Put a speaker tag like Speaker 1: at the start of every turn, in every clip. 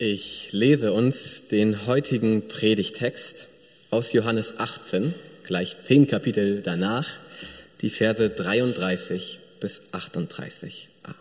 Speaker 1: Ich lese uns den heutigen Predigtext aus Johannes 18, gleich 10 Kapitel danach, die Verse 33 bis 38a.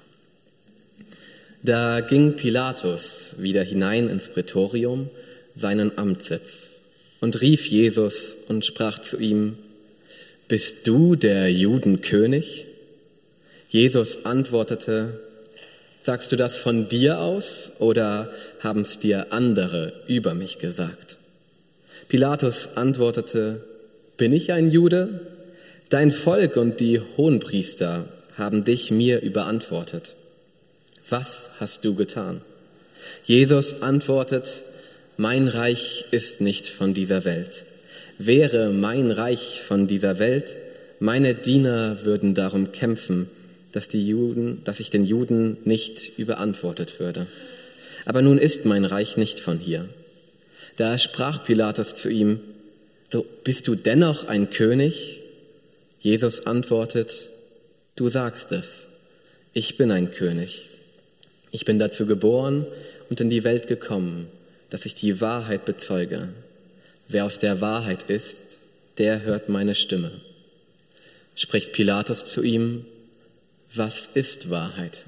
Speaker 1: Da ging Pilatus wieder hinein ins Prätorium, seinen Amtssitz, und rief Jesus und sprach zu ihm: Bist du der Judenkönig? Jesus antwortete: Sagst du das von dir aus oder haben es dir andere über mich gesagt? Pilatus antwortete: Bin ich ein Jude? Dein Volk und die Hohenpriester haben dich mir überantwortet. Was hast du getan? Jesus antwortet: Mein Reich ist nicht von dieser Welt. Wäre mein Reich von dieser Welt, meine Diener würden darum kämpfen, dass ich den Juden nicht überantwortet würde. Aber nun ist mein Reich nicht von hier. Da sprach Pilatus zu ihm: So, bist du dennoch ein König? Jesus antwortet: Du sagst es, ich bin ein König. Ich bin dazu geboren und in die Welt gekommen, dass ich die Wahrheit bezeuge. Wer aus der Wahrheit ist, der hört meine Stimme. Spricht Pilatus zu ihm: Was ist Wahrheit?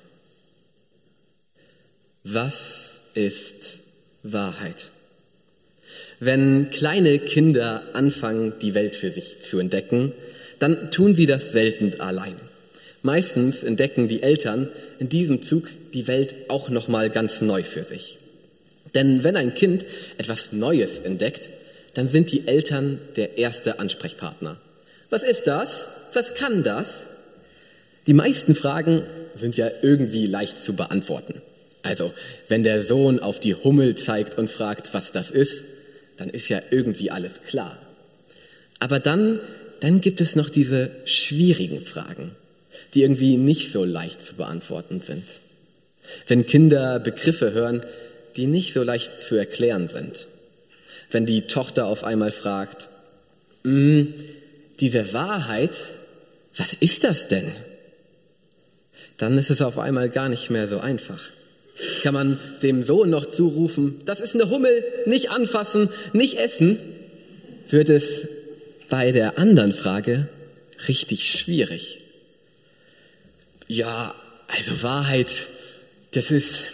Speaker 1: Was ist Wahrheit? Wenn kleine Kinder anfangen, die Welt für sich zu entdecken, dann tun sie das selten allein. Meistens entdecken die Eltern in diesem Zug die Welt auch nochmal ganz neu für sich. Denn wenn ein Kind etwas Neues entdeckt, dann sind die Eltern der erste Ansprechpartner. Was ist das? Was kann das? Die meisten Fragen sind ja irgendwie leicht zu beantworten. Also, wenn der Sohn auf die Hummel zeigt und fragt, was das ist, dann ist ja irgendwie alles klar. Aber dann gibt es noch diese schwierigen Fragen, die irgendwie nicht so leicht zu beantworten sind. Wenn Kinder Begriffe hören, die nicht so leicht zu erklären sind. Wenn die Tochter auf einmal fragt: Diese Wahrheit, was ist das denn? Dann ist es auf einmal gar nicht mehr so einfach. Kann man dem Sohn noch zurufen: Das ist eine Hummel, nicht anfassen, nicht essen? Wird es bei der anderen Frage richtig schwierig. Ja, also Wahrheit, das ist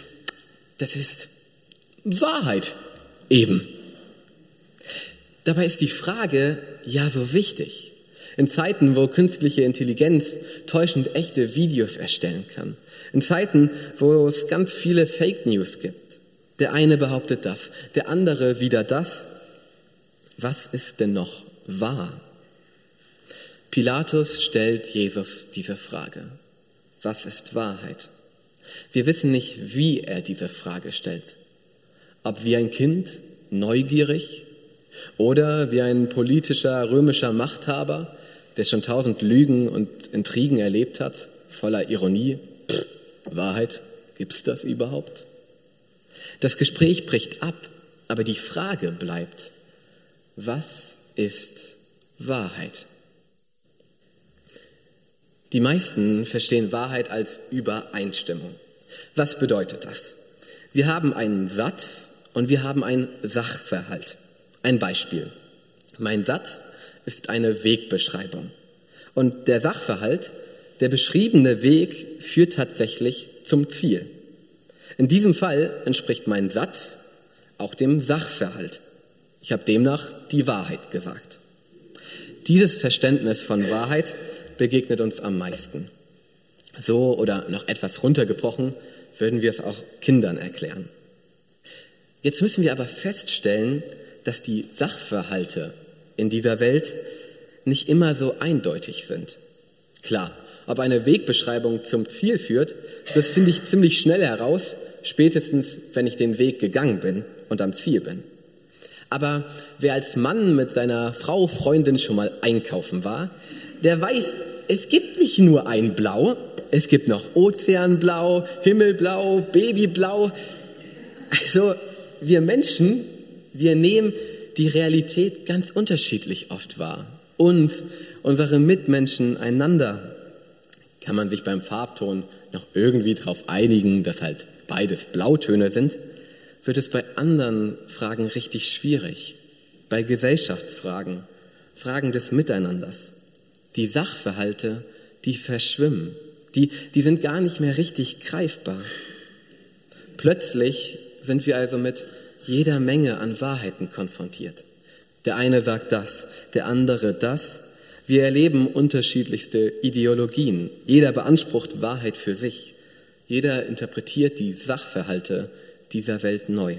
Speaker 1: Wahrheit eben. Dabei ist die Frage ja so wichtig. In Zeiten, wo künstliche Intelligenz täuschend echte Videos erstellen kann. In Zeiten, wo es ganz viele Fake News gibt. Der eine behauptet das, der andere wieder das. Was ist denn noch wahr? Pilatus stellt Jesus diese Frage. Was ist Wahrheit? Wir wissen nicht, wie er diese Frage stellt. Ob wie ein Kind, neugierig, oder wie ein politischer römischer Machthaber, der schon 1000 Lügen und Intrigen erlebt hat, voller Ironie. Wahrheit, gibt's das überhaupt? Das Gespräch bricht ab, aber die Frage bleibt: Was ist Wahrheit? Die meisten verstehen Wahrheit als Übereinstimmung. Was bedeutet das? Wir haben einen Satz und wir haben einen Sachverhalt. Ein Beispiel. Mein Satz ist eine Wegbeschreibung. Und der Sachverhalt, der beschriebene Weg, führt tatsächlich zum Ziel. In diesem Fall entspricht mein Satz auch dem Sachverhalt. Ich habe demnach die Wahrheit gesagt. Dieses Verständnis von Wahrheit begegnet uns am meisten. So oder noch etwas runtergebrochen würden wir es auch Kindern erklären. Jetzt müssen wir aber feststellen, dass die Sachverhalte in dieser Welt nicht immer so eindeutig sind. Klar, ob eine Wegbeschreibung zum Ziel führt, das finde ich ziemlich schnell heraus, spätestens wenn ich den Weg gegangen bin und am Ziel bin. Aber wer als Mann mit seiner Frau, Freundin schon mal einkaufen war, der weiß, es gibt nicht nur ein Blau, es gibt noch Ozeanblau, Himmelblau, Babyblau. Also wir Menschen, wir nehmen die Realität ganz unterschiedlich oft wahr. Uns, unsere Mitmenschen, einander. Kann man sich beim Farbton noch irgendwie darauf einigen, dass halt beides Blautöne sind? wird es bei anderen Fragen richtig schwierig. Bei Gesellschaftsfragen, Fragen des Miteinanders. Die Sachverhalte, die verschwimmen. Die sind gar nicht mehr richtig greifbar. Plötzlich sind wir also mit jeder Menge an Wahrheiten konfrontiert. Der eine sagt das, der andere das. Wir erleben unterschiedlichste Ideologien. Jeder beansprucht Wahrheit für sich. Jeder interpretiert die Sachverhalte dieser Welt neu.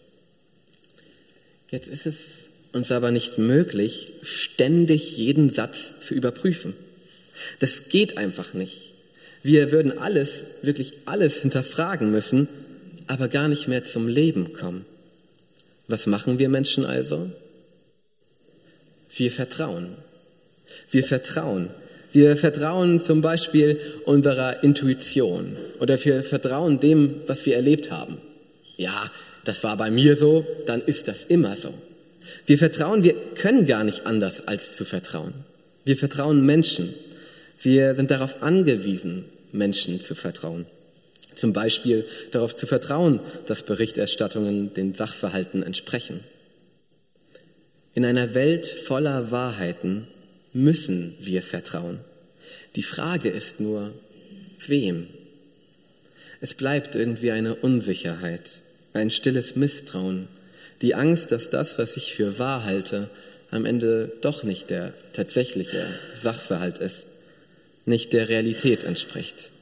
Speaker 1: Jetzt ist es uns aber nicht möglich, ständig jeden Satz zu überprüfen. Das geht einfach nicht. Wir würden wirklich alles hinterfragen müssen, aber gar nicht mehr zum Leben kommen. Was machen wir Menschen also? Wir vertrauen. Wir vertrauen. Wir vertrauen zum Beispiel unserer Intuition oder wir vertrauen dem, was wir erlebt haben. Ja, das war bei mir so, dann ist das immer so. Wir vertrauen, wir können gar nicht anders als zu vertrauen. Wir vertrauen Menschen. Wir sind darauf angewiesen, Menschen zu vertrauen. Zum Beispiel darauf zu vertrauen, dass Berichterstattungen den Sachverhalten entsprechen. In einer Welt voller Wahrheiten müssen wir vertrauen. Die Frage ist nur, wem? Es bleibt irgendwie eine Unsicherheit, ein stilles Misstrauen, die Angst, dass das, was ich für wahr halte, am Ende doch nicht der tatsächliche Sachverhalt ist, nicht der Realität entspricht.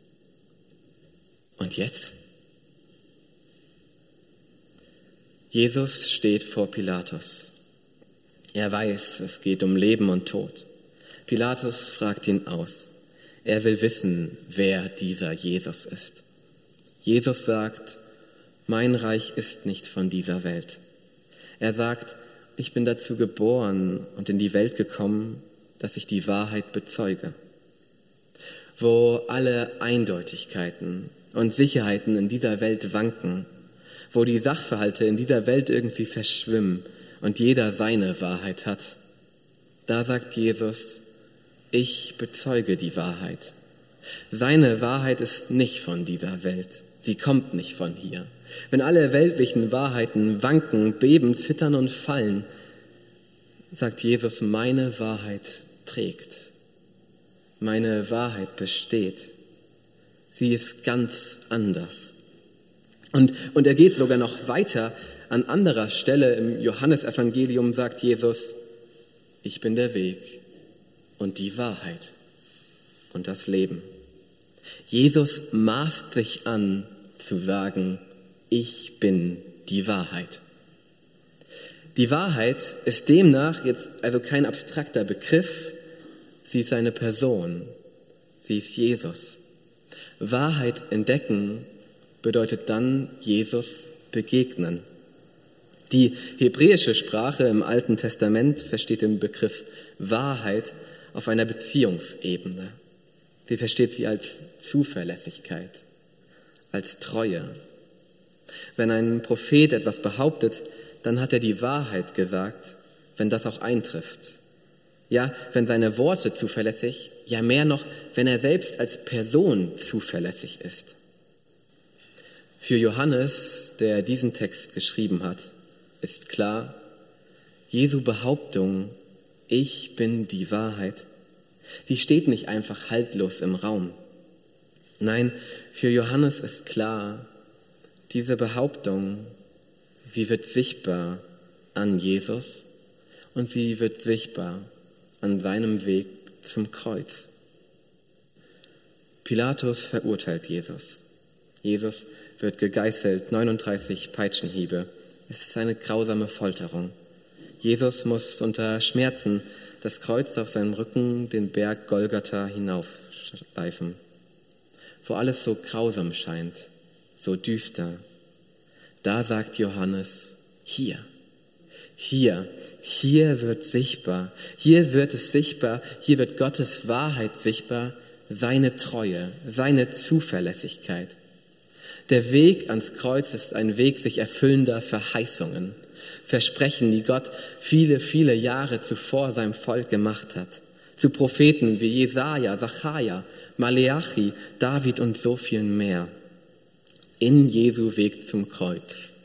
Speaker 1: Und jetzt? Jesus steht vor Pilatus. Er weiß, es geht um Leben und Tod. Pilatus fragt ihn aus. Er will wissen, wer dieser Jesus ist. Jesus sagt, mein Reich ist nicht von dieser Welt. Er sagt, ich bin dazu geboren und in die Welt gekommen, dass ich die Wahrheit bezeuge. Wo alle Eindeutigkeiten und Sicherheiten in dieser Welt wanken, wo die Sachverhalte in dieser Welt irgendwie verschwimmen und jeder seine Wahrheit hat, da sagt Jesus, ich bezeuge die Wahrheit. Seine Wahrheit ist nicht von dieser Welt. Sie kommt nicht von hier. Wenn alle weltlichen Wahrheiten wanken, beben, zittern und fallen, sagt Jesus, meine Wahrheit trägt. Meine Wahrheit besteht. Sie ist ganz anders. Und er geht sogar noch weiter. An anderer Stelle im Johannesevangelium sagt Jesus, ich bin der Weg und die Wahrheit und das Leben. Jesus maßt sich an zu sagen, ich bin die Wahrheit. Die Wahrheit ist demnach jetzt also kein abstrakter Begriff, sie ist eine Person, sie ist Jesus. Wahrheit entdecken bedeutet dann Jesus begegnen. Die hebräische Sprache im Alten Testament versteht den Begriff Wahrheit auf einer Beziehungsebene. Sie versteht sie als Zuverlässigkeit, als Treue. Wenn ein Prophet etwas behauptet, dann hat er die Wahrheit gesagt, wenn das auch eintrifft. Ja, wenn seine Worte zuverlässig, ja mehr noch, wenn er selbst als Person zuverlässig ist. Für Johannes, der diesen Text geschrieben hat, ist klar, Jesu Behauptung, ich bin die Wahrheit, die steht nicht einfach haltlos im Raum. Nein, für Johannes ist klar, diese Behauptung, sie wird sichtbar an Jesus und sie wird sichtbar an seinem Weg zum Kreuz. Pilatus verurteilt Jesus. Jesus wird gegeißelt, 39 Peitschenhiebe. Es ist eine grausame Folterung. Jesus muss unter Schmerzen das Kreuz auf seinem Rücken den Berg Golgatha hinaufschleifen, wo alles so grausam scheint, so düster. Da sagt Johannes, hier wird sichtbar, hier wird es sichtbar, hier wird Gottes Wahrheit sichtbar, seine Treue, seine Zuverlässigkeit. Der Weg ans Kreuz ist ein Weg sich erfüllender Verheißungen, Versprechen, die Gott viele, viele Jahre zuvor seinem Volk gemacht hat. Zu Propheten wie Jesaja, Sacharja, Maleachi, David und so viel mehr. In Jesu Weg zum Kreuz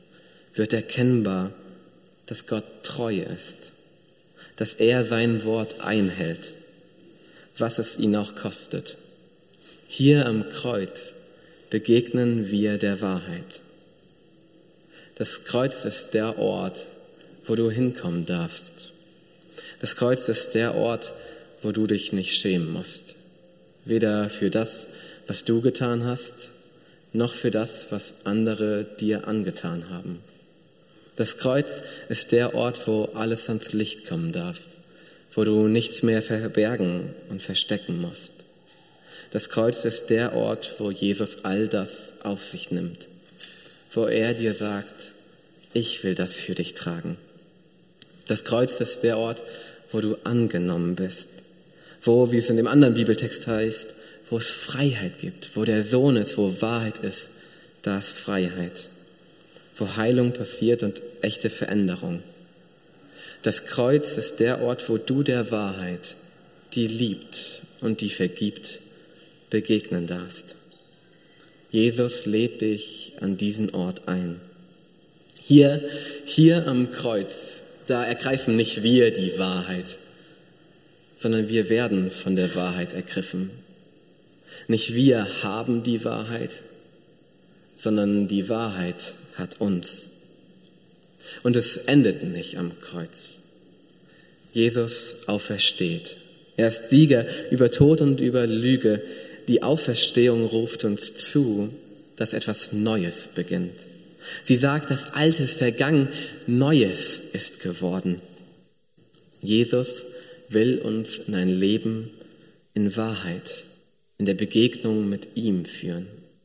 Speaker 1: wird erkennbar, dass Gott treu ist, dass er sein Wort einhält, was es ihn auch kostet. Hier am Kreuz begegnen wir der Wahrheit. Das Kreuz ist der Ort, wo du hinkommen darfst. Das Kreuz ist der Ort, wo du dich nicht schämen musst. Weder für das, was du getan hast, noch für das, was andere dir angetan haben. Das Kreuz ist der Ort, wo alles ans Licht kommen darf, wo du nichts mehr verbergen und verstecken musst. Das Kreuz ist der Ort, wo Jesus all das auf sich nimmt, wo er dir sagt, ich will das für dich tragen. Das Kreuz ist der Ort, wo du angenommen bist, wo, wie es in dem anderen Bibeltext heißt, wo es Freiheit gibt, wo der Sohn ist, wo Wahrheit ist, da ist Freiheit, wo Heilung passiert und echte Veränderung. Das Kreuz ist der Ort, wo du der Wahrheit, die liebt und die vergibt, begegnen darfst. Jesus lädt dich an diesen Ort ein. Hier am Kreuz, da ergreifen nicht wir die Wahrheit, sondern wir werden von der Wahrheit ergriffen. Nicht wir haben die Wahrheit, sondern die Wahrheit hat uns. Und es endet nicht am Kreuz. Jesus aufersteht. Er ist Sieger über Tod und über Lüge. Die Auferstehung ruft uns zu, dass etwas Neues beginnt. Sie sagt, das Alte ist vergangen, Neues ist geworden. Jesus will uns in ein Leben in Wahrheit, in der Begegnung mit ihm führen.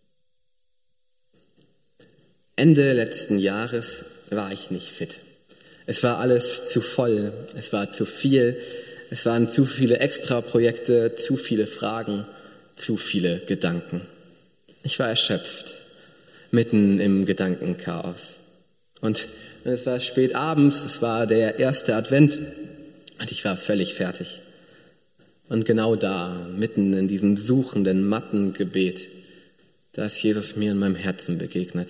Speaker 1: Ende letzten Jahres war ich nicht fit. Es war alles zu voll, es war zu viel, es waren zu viele Extraprojekte, zu viele Fragen, zu viele Gedanken. Ich war erschöpft, mitten im Gedankenchaos. Und es war spät abends, es war der erste Advent und ich war völlig fertig. Und genau da, mitten in diesem suchenden, matten Gebet, da ist Jesus mir in meinem Herzen begegnet.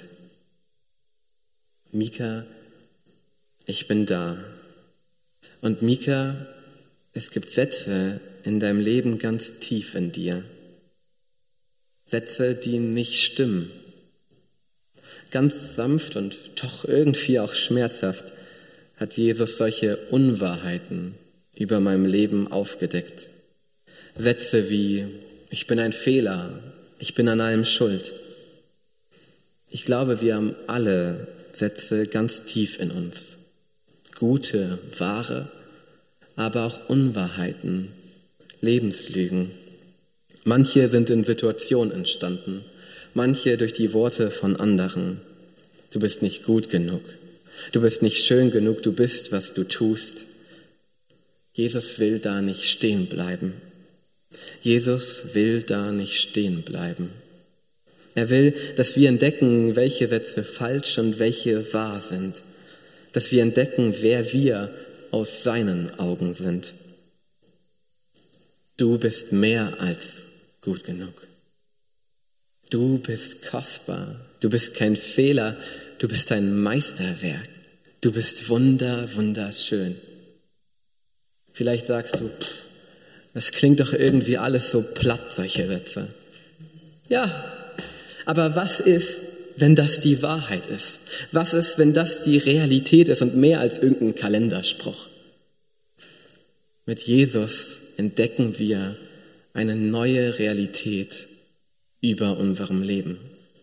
Speaker 1: Mika, ich bin da. Und Mika, es gibt Sätze in deinem Leben ganz tief in dir. Sätze, die nicht stimmen. Ganz sanft und doch irgendwie auch schmerzhaft hat Jesus solche Unwahrheiten über meinem Leben aufgedeckt. Sätze wie, ich bin ein Fehler, ich bin an allem schuld. Ich glaube, wir haben alle Sätze ganz tief in uns. Gute, wahre, aber auch Unwahrheiten, Lebenslügen. Manche sind in Situationen entstanden, manche durch die Worte von anderen. Du bist nicht gut genug, du bist nicht schön genug, du bist, was du tust. Jesus will da nicht stehen bleiben. Jesus will da nicht stehen bleiben. Er will, dass wir entdecken, welche Sätze falsch und welche wahr sind. Dass wir entdecken, wer wir aus seinen Augen sind. Du bist mehr als gut genug. Du bist kostbar. Du bist kein Fehler. Du bist ein Meisterwerk. Du bist wunderschön. Vielleicht sagst du, das klingt doch irgendwie alles so platt, solche Sätze. Ja, aber was ist, wenn das die Wahrheit ist? Was ist, wenn das die Realität ist und mehr als irgendein Kalenderspruch? Mit Jesus entdecken wir eine neue Realität über unserem Leben.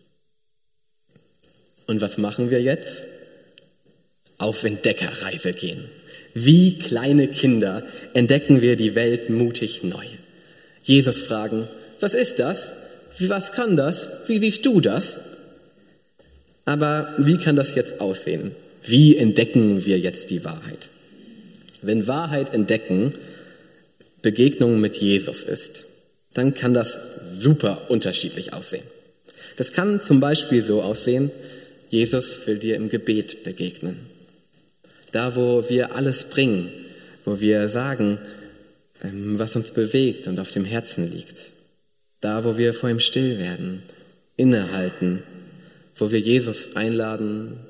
Speaker 1: Und was machen wir jetzt? Auf Entdeckerreise gehen. Wie kleine Kinder entdecken wir die Welt mutig neu. Jesus fragen, was ist das? Was kann das? Wie siehst du das? Aber wie kann das jetzt aussehen? Wie entdecken wir jetzt die Wahrheit? Wenn Wahrheit entdecken Begegnung mit Jesus ist, dann kann das super unterschiedlich aussehen. Das kann zum Beispiel so aussehen, Jesus will dir im Gebet begegnen. Da, wo wir alles bringen, wo wir sagen, was uns bewegt und auf dem Herzen liegt. Da, wo wir vor ihm still werden, innehalten, wo wir Jesus einladen,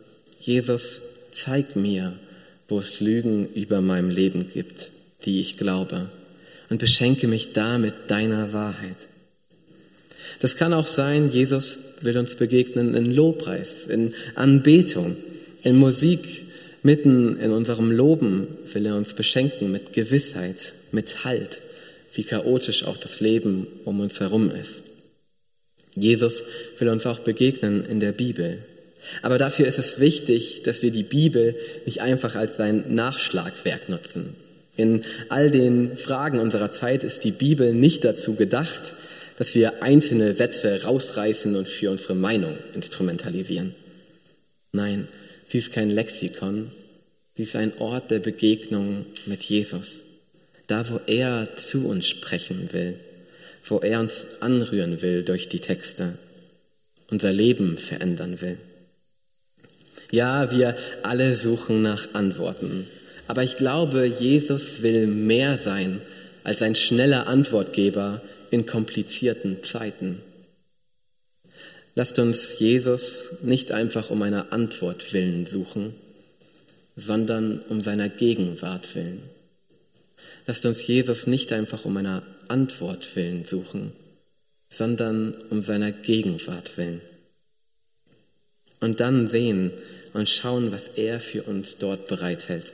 Speaker 1: Jesus, zeig mir, wo es Lügen über meinem Leben gibt, die ich glaube, und beschenke mich da mit deiner Wahrheit. Das kann auch sein, Jesus will uns begegnen in Lobpreis, in Anbetung, in Musik. Mitten in unserem Loben will er uns beschenken mit Gewissheit, mit Halt, wie chaotisch auch das Leben um uns herum ist. Jesus will uns auch begegnen in der Bibel. Aber dafür ist es wichtig, dass wir die Bibel nicht einfach als sein Nachschlagwerk nutzen. In all den Fragen unserer Zeit ist die Bibel nicht dazu gedacht, dass wir einzelne Sätze rausreißen und für unsere Meinung instrumentalisieren. Nein, sie ist kein Lexikon, sie ist ein Ort der Begegnung mit Jesus. Da, wo er zu uns sprechen will, wo er uns anrühren will durch die Texte, unser Leben verändern will. Ja, wir alle suchen nach Antworten, aber ich glaube, Jesus will mehr sein als ein schneller Antwortgeber in komplizierten Zeiten. Lasst uns Jesus nicht einfach um einer Antwort willen suchen, sondern um seiner Gegenwart willen. Lasst uns Jesus nicht einfach um einer Antwort willen suchen, sondern um seiner Gegenwart willen. Und dann sehen und schauen, was er für uns dort bereithält.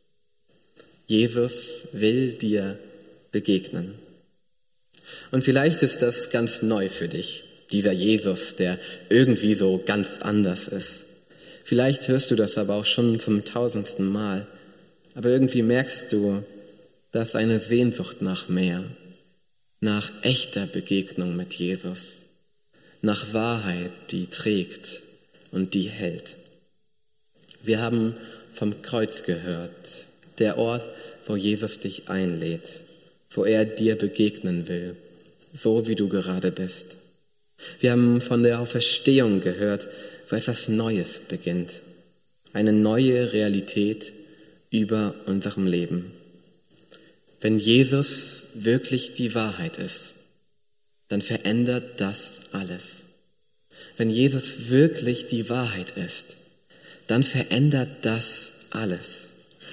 Speaker 1: Jesus will dir begegnen. Und vielleicht ist das ganz neu für dich, dieser Jesus, der irgendwie so ganz anders ist. Vielleicht hörst du das aber auch schon zum 1000. Mal. Aber irgendwie merkst du, da ist eine Sehnsucht nach mehr, nach echter Begegnung mit Jesus, nach Wahrheit, die trägt und die hält. Wir haben vom Kreuz gehört, der Ort, wo Jesus dich einlädt, wo er dir begegnen will, so wie du gerade bist. Wir haben von der Auferstehung gehört, wo etwas Neues beginnt, eine neue Realität über unserem Leben. Wenn Jesus wirklich die Wahrheit ist, dann verändert das alles. Wenn Jesus wirklich die Wahrheit ist, dann verändert das alles.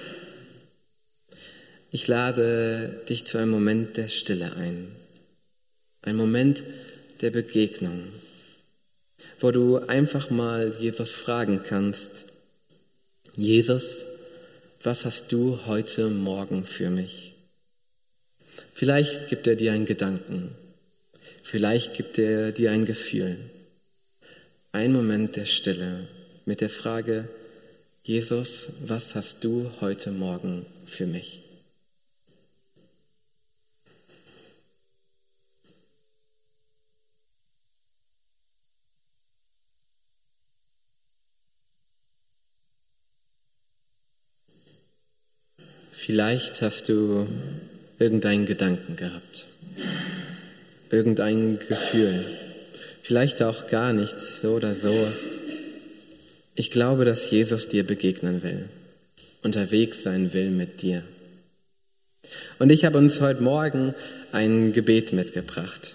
Speaker 1: Ich lade dich zu einem Moment der Stille ein. Ein Moment der Begegnung, wo du einfach mal Jesus fragen kannst: Jesus, was hast du heute Morgen für mich? Vielleicht gibt er dir einen Gedanken, vielleicht gibt er dir ein Gefühl. Ein Moment der Stille mit der Frage: Jesus, was hast du heute Morgen für mich? Vielleicht hast du irgendeinen Gedanken gehabt, irgendein Gefühl, vielleicht auch gar nichts, so oder so. Ich glaube, dass Jesus dir begegnen will, unterwegs sein will mit dir. Und ich habe uns heute Morgen ein Gebet mitgebracht.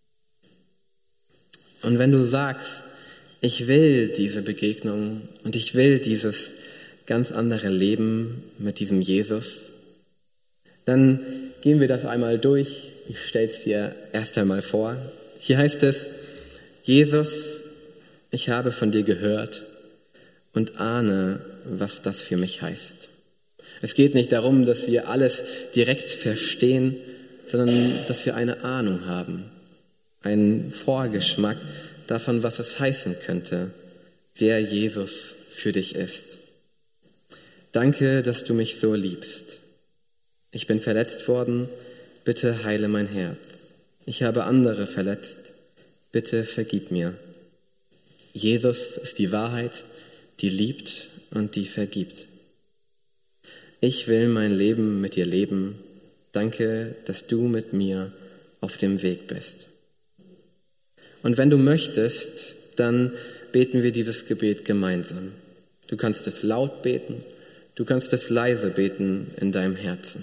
Speaker 1: Und wenn du sagst, ich will diese Begegnung und ich will dieses ganz andere Leben mit diesem Jesus, dann gehen wir das einmal durch. Ich stelle es dir erst einmal vor. Hier heißt es: Jesus, ich habe von dir gehört und ahne, was das für mich heißt. Es geht nicht darum, dass wir alles direkt verstehen, sondern dass wir eine Ahnung haben, einen Vorgeschmack davon, was es heißen könnte, wer Jesus für dich ist. Danke, dass du mich so liebst. Ich bin verletzt worden, bitte heile mein Herz. Ich habe andere verletzt, bitte vergib mir. Jesus ist die Wahrheit, die liebt und die vergibt. Ich will mein Leben mit dir leben. Danke, dass du mit mir auf dem Weg bist. Und wenn du möchtest, dann beten wir dieses Gebet gemeinsam. Du kannst es laut beten, du kannst es leise beten in deinem Herzen.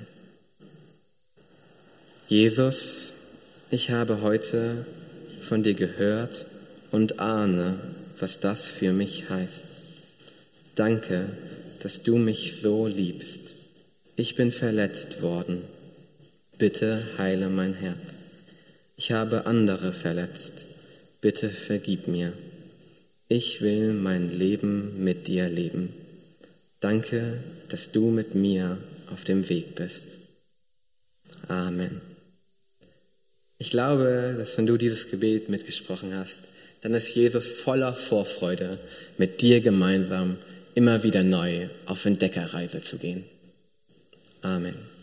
Speaker 1: Jesus, ich habe heute von dir gehört und ahne, was das für mich heißt. Danke, dass du mich so liebst. Ich bin verletzt worden. Bitte heile mein Herz. Ich habe andere verletzt. Bitte vergib mir. Ich will mein Leben mit dir leben. Danke, dass du mit mir auf dem Weg bist. Amen. Ich glaube, dass wenn du dieses Gebet mitgesprochen hast, dann ist Jesus voller Vorfreude, mit dir gemeinsam immer wieder neu auf Entdeckerreise zu gehen. Amen.